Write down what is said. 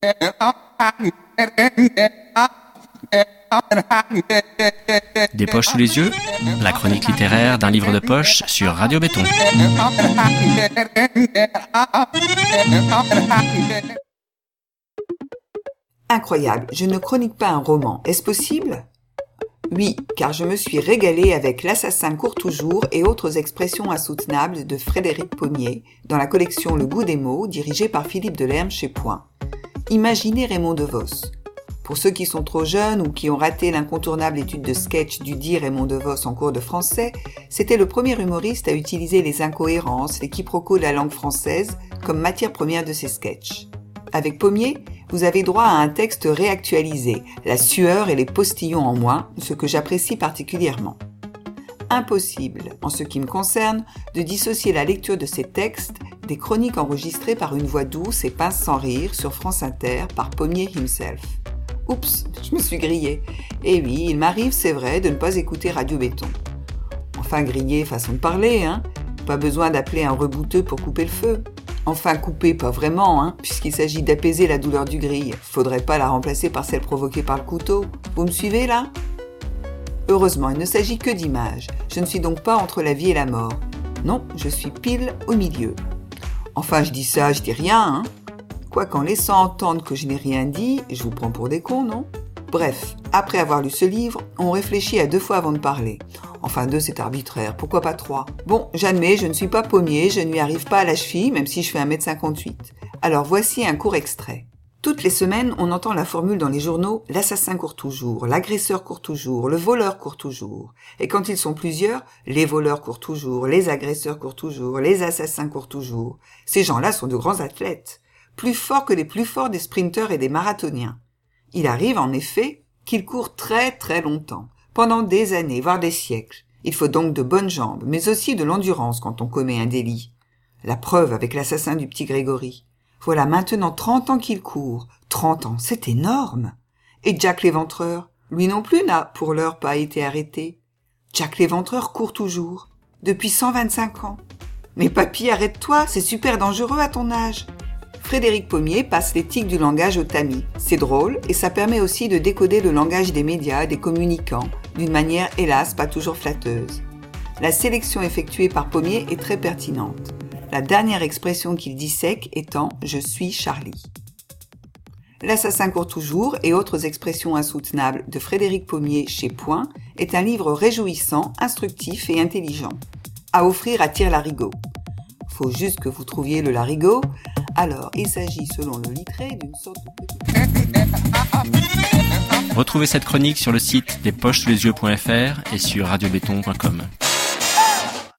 Des poches sous les yeux, la chronique littéraire d'un livre de poche sur Radio Béton. Incroyable, je ne chronique pas un roman. Est-ce possible ? Oui, car je me suis régalée avec L'assassin court toujours et autres expressions insoutenables de Frédéric Pommier dans la collection Le goût des mots, dirigée par Philippe Delerme chez Point. Imaginez Raymond DeVos. Pour ceux qui sont trop jeunes ou qui ont raté l'incontournable étude de sketch du dit Raymond DeVos en cours de français, c'était le premier humoriste à utiliser les incohérences, les quiproquos de la langue française comme matière première de ses sketchs. Avec Pommier, vous avez droit à un texte réactualisé, la sueur et les postillons en moins, ce que j'apprécie particulièrement. Impossible, en ce qui me concerne, de dissocier la lecture de ces textes des chroniques enregistrées par une voix douce et pince sans rire sur France Inter par Pommier himself. Oups, je me suis grillée. Et oui, il m'arrive, c'est vrai, de ne pas écouter Radio Béton. Enfin, grillée, façon de parler, hein. Pas besoin d'appeler un rebouteux pour couper le feu. Enfin, couper, pas vraiment, hein, puisqu'il s'agit d'apaiser la douleur du grill. Faudrait pas la remplacer par celle provoquée par le couteau. Vous me suivez, là ? Heureusement, il ne s'agit que d'images. Je ne suis donc pas entre la vie et la mort. Non, je suis pile au milieu. Enfin, je dis ça, je dis rien, hein. Quoi qu'en laissant entendre que je n'ai rien dit, je vous prends pour des cons, non ? Bref, après avoir lu ce livre, on réfléchit à 2 fois avant de parler. Enfin, 2, c'est arbitraire, pourquoi pas 3 ? Bon, j'admets, je ne suis pas Pommier, je ne lui arrive pas à la cheville, même si je fais 1m58. Alors voici un court extrait. Toutes les semaines, on entend la formule dans les journaux « l'assassin court toujours »,« l'agresseur court toujours »,« le voleur court toujours ». Et quand ils sont plusieurs, « les voleurs courent toujours »,« les agresseurs courent toujours »,« les assassins courent toujours ». Ces gens-là sont de grands athlètes, plus forts que les plus forts des sprinteurs et des marathoniens. Il arrive, en effet, qu'ils courent très très longtemps, pendant des années, voire des siècles. Il faut donc de bonnes jambes, mais aussi de l'endurance quand on commet un délit. La preuve avec l'assassin du petit Grégory. Voilà maintenant 30 ans qu'il court. 30 ans, c'est énorme. Et Jack l'Éventreur, lui non plus n'a, pour l'heure, pas été arrêté. Jack l'Éventreur court toujours, depuis 125 ans. Mais papy, arrête-toi, c'est super dangereux à ton âge. Frédéric Pommier passe l'éthique du langage au tamis. C'est drôle et ça permet aussi de décoder le langage des médias, des communicants, d'une manière hélas pas toujours flatteuse. La sélection effectuée par Pommier est très pertinente. La dernière expression qu'il dissèque étant « je suis Charlie ». L'assassin court toujours et autres expressions insoutenables de Frédéric Pommier chez Point est un livre réjouissant, instructif et intelligent. À offrir à tire-larigot. Faut juste que vous trouviez le larigot. Alors, il s'agit, selon le littré, d'une sorte de... Retrouvez cette chronique sur le site despochessouslesyeux.fr et sur radiobéton.com.